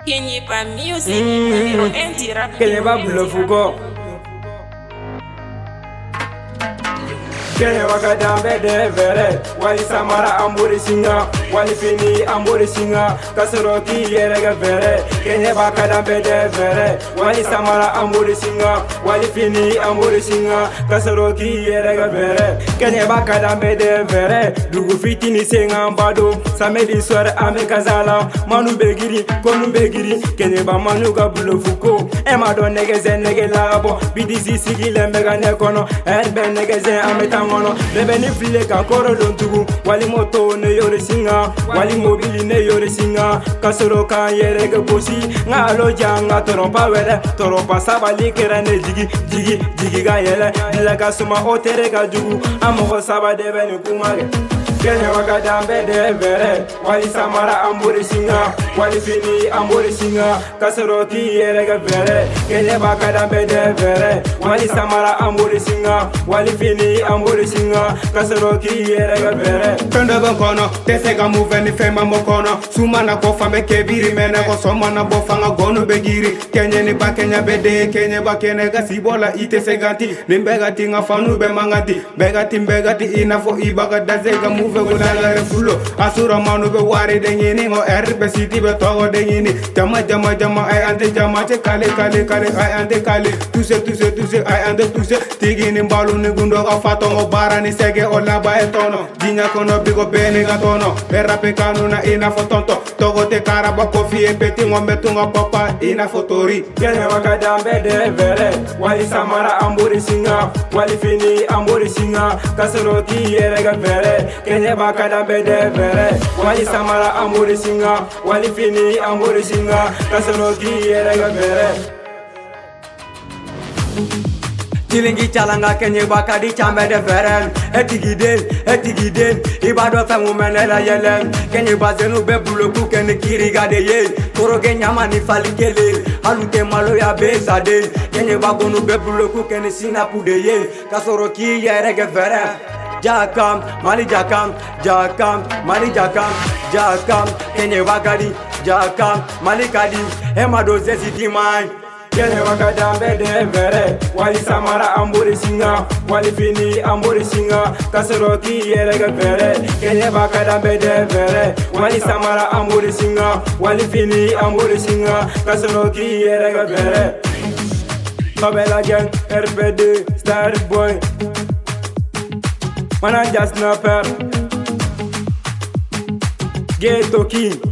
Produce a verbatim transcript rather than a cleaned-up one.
Kenye pa music, pero enti rap. Kenye ba blufugo. Kenye waka dambe de vere. Wali samara amburi singa. Wali fini amburi singa. Kasoro ki yerega vere. Kenye baka dambe de vere. Wali samara amburi singa. Wali fini amburi singa. Kasoro ki yerega vere. Kenye baka dambe de vere. Dugu fitini senga mbado. Samedi soir ame kazala. Manu begiri, konu begiri. Kenye ba manu ga blufuko. Ema do negeze nege labo. Bidisi sigi lembega nekono. Erbe negeze ame tangono. Bebe ni file ka koro don tugu. Wali moto ne yore singa. Wali mobili ne yore singa. Kasoro kan yere ke bosi. Nga alo janga torompa wele. Torompa sabali kera ne jigi. Jigi, jigi ga yele. Dila ka suma otere ka jugu. Amoko saba debe ni kumage. Kenye waka dambe de vere. Wali samara amburi singa. Wali fini amburi singa. Kasoro ki yere ke vere. Kenye baka dambe de vere. Wali samara amburi singa. Wali fini amburi singa. Kasoro ki yere ke vere. Kende ben kono, tese ga move ni fema mo kono. Suma na ko fame kebiri mene ko soma na bo fanga gonu begiri. Kenye ni ba Kenya bede, Kenya ba kene ga sibola ite seganti. Nimbegati nga fanu be mangati. Begati begati ina fo ibaga daze ga move go dala refulo. Asura manu be wari de ngini ngo erbe city be togo de ngini. Jama jama jama ay ante jama te kale kale kale ay ante kale. Tuse tuse tuse ay ante tuse. Tigi ni mbalu ni gundo ga fatongo bara ni sege ola ba etono. Dinya kono bigo bene ga tono. Perape kanuna ina fotonto. Togo te karaba kofi e peti ngombe tunga papa ina fotori. Kenye waka dambe de vere. Wali samara amburi singa. Wali fini amburi singa. Kasoro ki yere ga vere. Kenye baka dambe de vere. Wali samara amburi singa. Wali fini amburi singa. Kasoro ki yere ga vere. Tilingi chalanga kenye baka di chambe de veren. Etigidel, etigidel. Ibado fe mumene la yelen. Kenye bazenu be buloku kene kiriga de ye. Toro ke nyama ni fali kele. Halute malo ya besade. Kenye bagonu be buloku kene sinapu de ye. Kasoro ki yere ge veren. Jakam, mali jakam, jakam, mali jakam, jakam. Kenye bakadi, jakam, mali kadi. Ema do zesi timai. Kenye waka dambe de vere. Wali samara amburi singa. Wali fini amburi singa. Kasoro ki yere ge vere. Kenye baka dambe de vere. Wali samara amburi singa. Wali fini amburi singa. Kasoro ki yere ge vere. Kabela gang, R P D, Star Boy. Mananja Snapper. Ghetto King.